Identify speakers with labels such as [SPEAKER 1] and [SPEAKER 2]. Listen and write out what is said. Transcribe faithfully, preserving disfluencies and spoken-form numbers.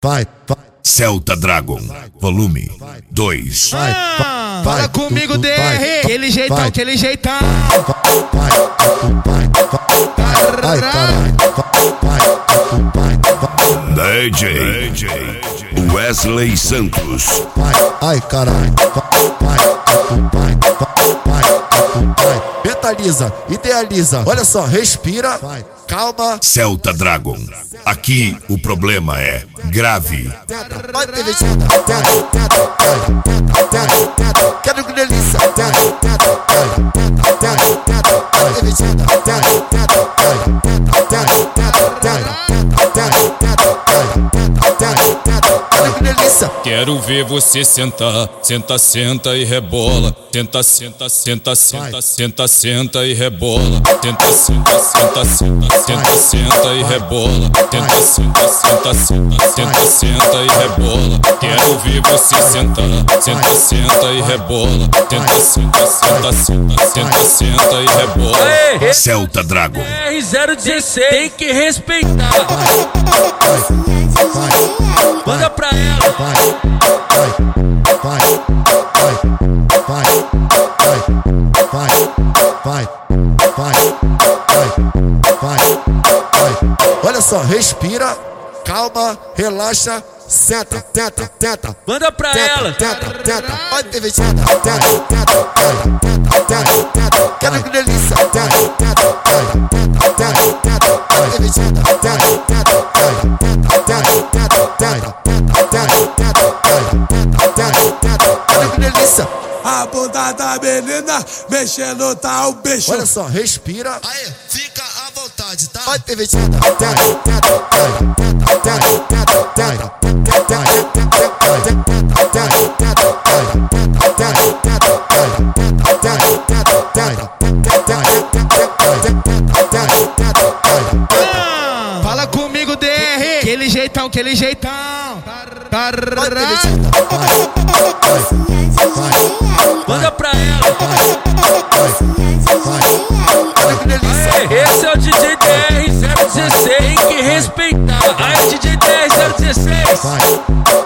[SPEAKER 1] vai, vai.
[SPEAKER 2] Celta Dragon, volume dois.
[SPEAKER 1] Vai,
[SPEAKER 3] Ah,
[SPEAKER 1] vai,
[SPEAKER 3] fala
[SPEAKER 1] tu,
[SPEAKER 3] comigo,
[SPEAKER 1] tu,
[SPEAKER 3] D R,
[SPEAKER 1] vai,
[SPEAKER 3] aquele jeitão,
[SPEAKER 1] vai.
[SPEAKER 3] aquele jeitão.
[SPEAKER 1] Vai, tu, vai, vai, vai, caralho. Vai, tu, vai, vai,
[SPEAKER 2] D J Wesley Santos.
[SPEAKER 1] vai, ai, caralho. Vai, tu, vai, vai, tu, vai. Mentaliza, idealiza. Olha só, respira, vai, calma.
[SPEAKER 2] Celta Dragon. Aqui o problema é grave.
[SPEAKER 1] Tenta, vai, teve tenta, tenta, tenta, tenta, tenta, tenta. Quero que delícia. Tenta, tenta, tenta, tenta, tenta. Vai, teve tenta, tenta, tenta, tenta, tenta, tenta. Quero que delícia.
[SPEAKER 4] Quero ver você sentar, senta, senta e rebola. Senta, senta, senta, senta, senta, senta e rebola. Senta, senta, senta, senta, senta, senta e rebola. Senta, senta, senta, senta, senta, senta e rebola. Quero ver você sentar, senta, senta e rebola. Senta, senta, senta, senta, senta, senta e rebola.
[SPEAKER 2] Celta Dragon.
[SPEAKER 5] R zero dezesseis tem que respeitar. Manda pra ela.
[SPEAKER 1] Vai, vai, vai, vai, vai, vai, vai, vai, vai. Olha só, respira, calma, relaxa, senta, tenta, tenta.
[SPEAKER 5] Manda pra
[SPEAKER 1] Tenta,
[SPEAKER 5] ela.
[SPEAKER 1] tenta, tenta. Vai, teve tenta, tenta, tenta, tenta, tenta, tenta. Quero que delícia. Tenta, tenta, tenta, tenta, tenta. Vai, teve tenta, tenta, tenta, tenta, tenta, tenta. Quero que delícia.
[SPEAKER 6] A bunda da menina mexendo tá o bicho.
[SPEAKER 1] Olha só, respira. Aí, fica à vontade, tá? Vai, teve tenta, tenta, tenta, tenta, tenta, tenta,
[SPEAKER 3] Ah, fala comigo, D R, aquele jeitão, aquele jeitão.
[SPEAKER 5] Manda pra ela. Aê, esse é o D J D R zero dezesseis, tem que respeitar. Aí, D J D R zero dezesseis.